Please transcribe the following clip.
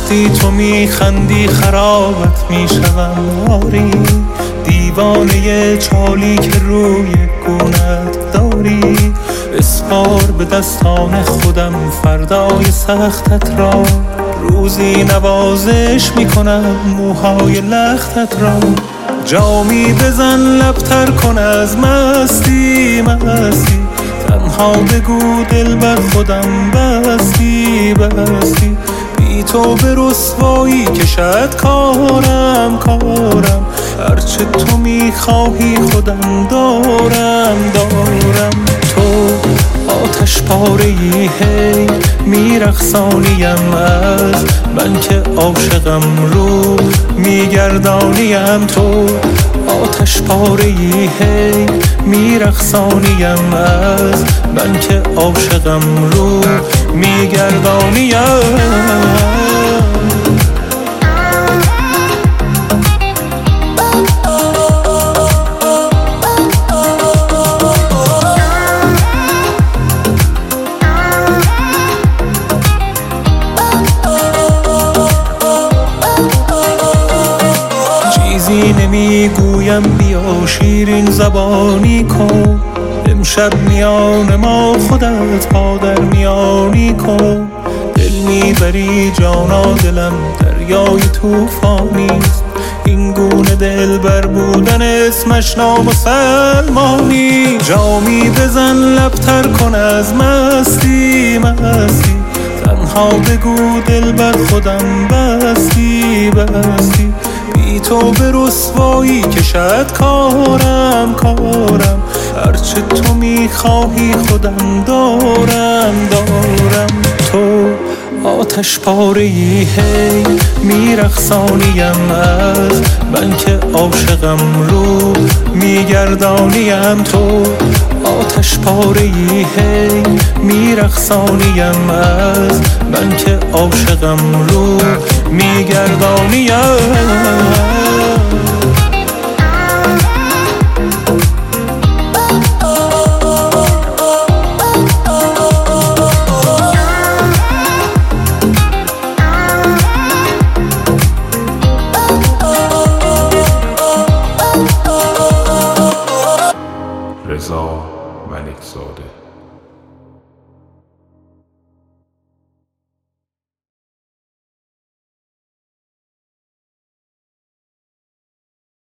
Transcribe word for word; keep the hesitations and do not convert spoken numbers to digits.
وقتی تو میخندی خرابت میشوم. آری دیوانه چالی که روی گونت داری، بسپار به دستان خودم فردای سختت را. روزی نوازش میکنم موهای لختت را. جامی بزن لبتر کن از مستی مستی، تنها بگو دل بر خودم بستی بستی. بی تو به رسوایی کشد کارم کارم، هرچه تو میخواهی خودم دارم دارم. تو آتش پاره‌ای هی میرقصانیم از من که عاشقم، رو میگردانیم. تو آتش پاره‌ای هی میرقصانیم از من که عاشقم، رو میگردانیم. چیزی نمیگویم بیا شیرین زبانی کن، امشب میان ما خودت پا در میانی کن. دل میبری جانا دلم دریای توفانیست، این گونه دل بر بودن اسمش نامسلمانی. جامی بزن لبتر کن از مستی مستی، تنها بگو دل بر خودم بستی بستی. بی تو به رسوایی کشد کارم کارم، هرچه تو میخواهی خودم دارم دارم. تو آتش پاره‌ای هی میرقصانیم از من که عاشقم، رو میگردانیم. تو آتش پاره‌ای هی میرقصانیم از من که عاشقم، رو میگردانیم. رضا ملک زاده.